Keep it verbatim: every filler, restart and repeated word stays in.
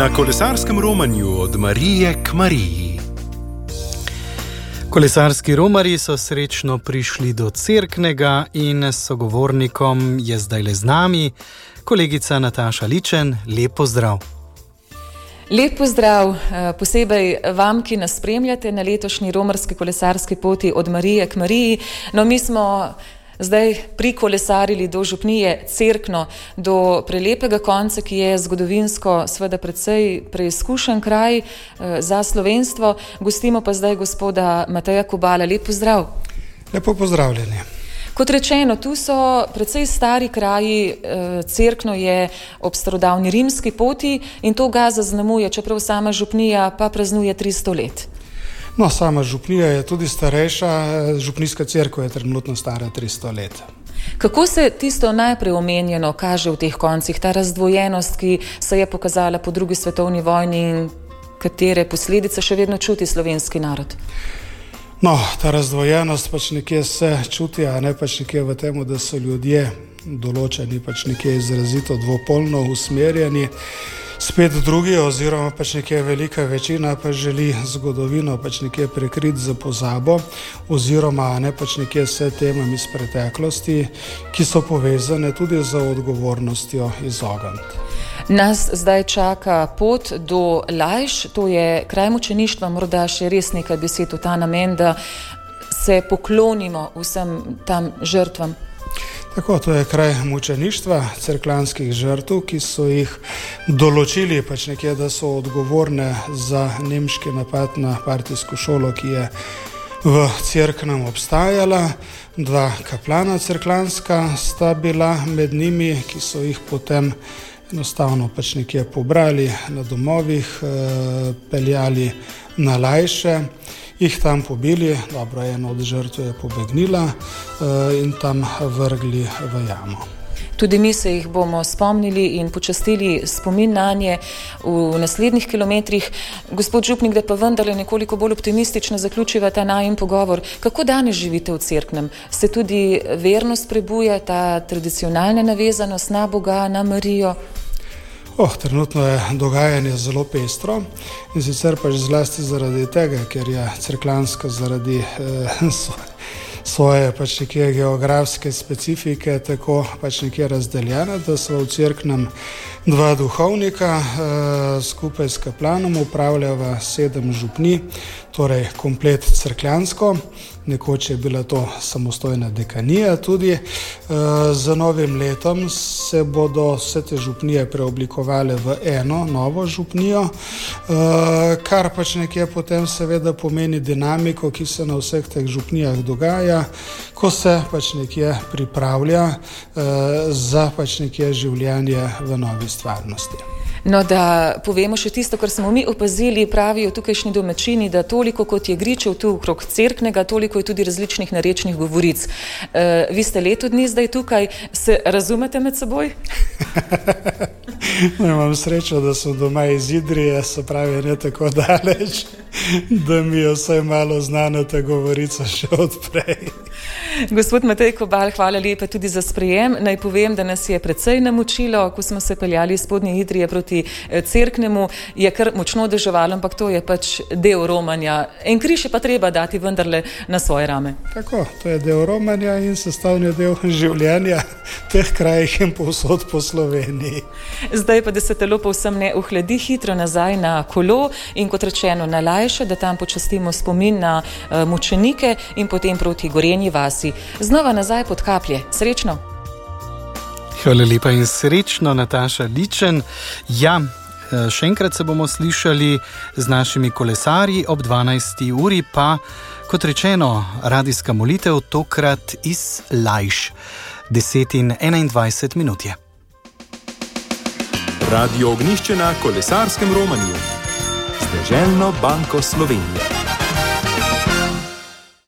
Na kolesarskem romanju od Marije k Mariji. Kolesarski romarji so srečno prišli do Cerknega in s sogovornikom je zdajle z nami kolegica Nataša Ličen. Lep pozdrav. Lep pozdrav posebej vam, ki nas spremljate na letošnji romarski kolesarski poti od Marije k Mariji. No, mi smo zdaj prikolesarili do župnije Cerkno, do prelepega konca, ki je zgodovinsko seveda precej preizkušen kraj za slovenstvo. Gostimo pa zdaj gospoda Mateja Kobala. Lep pozdrav. Lepo pozdravljeni. Kot rečeno, tu so precej stari kraji, Cerkno je ob starodavni rimski poti in to ga zaznamuje, čeprav sama župnija pa praznuje tristo let. No, sama župnija je tudi starejša, župnijska cerkev je trenutno stara tristo let. Kako se tisto najprej omenjeno kaže v teh koncih, ta razdvojenost, ki se je pokazala po drugi svetovni vojni in katere posledice še vedno čuti slovenski narod? No, ta razdvojenost pač nekje se čuti, a ne pač nekje v tem, da so ljudje določeni pač nekje izrazito dvopolno usmerjeni. Spet drugi oziroma pač nekje velika večina pa želi zgodovino pač nekje prekriti za pozabo oziroma ne pač nekje vse temami iz preteklosti, ki so povezane tudi z odgovornostjo izogniti. Nas zdaj čaka pot do Lajš, to je kraj mučeništva, morda še res nekaj besed v ta namen, da se poklonimo vsem tam žrtvam. Tako, to je kraj mučeništva, cerkljanskih žrtev, ki so jih določili pač nekje, da so odgovorne za nemški napad na partijsko šolo, ki je v Cerknem obstajala. Dva kaplana cerkljanska sta bila med njimi, ki so jih potem enostavno pač nekje pobrali na domovih, eh, peljali na Lajše, jih tam pobili, dobro, eno od žrtev je pobegnila eh, in tam vrgli v jamo. Tudi mi se jih bomo spomnili in počastili spomin nanje v naslednjih kilometrih. Gospod župnik, da pa vendarle nekoliko bolj optimistično zaključiva ta najin pogovor. Kako danes živite v Cerknem? Se tudi vernost prebuja, ta tradicionalna navezanost na Boga, na Marijo? Oh, trenutno je dogajanje zelo pestro in sicer pač zlasti zaradi tega, ker je cerkljanska zaradi eh, svoje pač nekje geografske specifike tako pač nekje razdeljena, da so v Cerknem dva duhovnika eh, skupaj s kaplanom upravljava sedem župni, torej komplet cerkljansko. Nekoč je bila to samostojna dekanija tudi. E, z novim letom se bodo vse te župnije preoblikovale v eno novo župnijo, e, kar pač nekje potem seveda pomeni dinamiko, ki se na vseh teh župnijah dogaja, ko se pač nekje pripravlja e, za pač nekje življenje v novi stvarnosti. No, da povemo še tisto, kar smo mi opazili, pravijo tukajšnji domačini, da toliko kot je gričev tu okrog Cerknega, toliko je tudi različnih narečnih govoric. E, vi ste leto dni zdaj tukaj, se razumete med seboj? No, imam srečo, da sem doma iz Idrije, se pravi ne tako daleč, da mi je vsaj malo znana ta govorica še odprej. Gospod Matej Kobal, hvala lepa tudi za sprejem. Naj povem, da nas je precej namočilo, ko smo se peljali iz Spodnje Idrije proti Cerknemu, je kar močno deževalo, ampak to je pač del romanja. En križ je pa treba dati vendarle na svoje rame. Tako, to je del romanja in sestavni del življenja teh krajih in povsod po Sloveniji. Zdaj pa, da se telo povsem ne ohladi, hitro nazaj na kolo in kot rečeno na Lajše, da tam počastimo spomin na uh, mučenike in potem proti Gorenji vasi. Znova nazaj pod Kaplje. Srečno! Hvala lepa in srečno, Nataša Ličen. Ja, še enkrat se bomo slišali z našimi kolesarji ob dvanajsti uri, pa kot rečeno, radijska molitev tokrat iz Lajš. deset in enaindvajset minut je. Radio Ognjišče na kolesarskem romanju. Z Deželno banko Slovenije.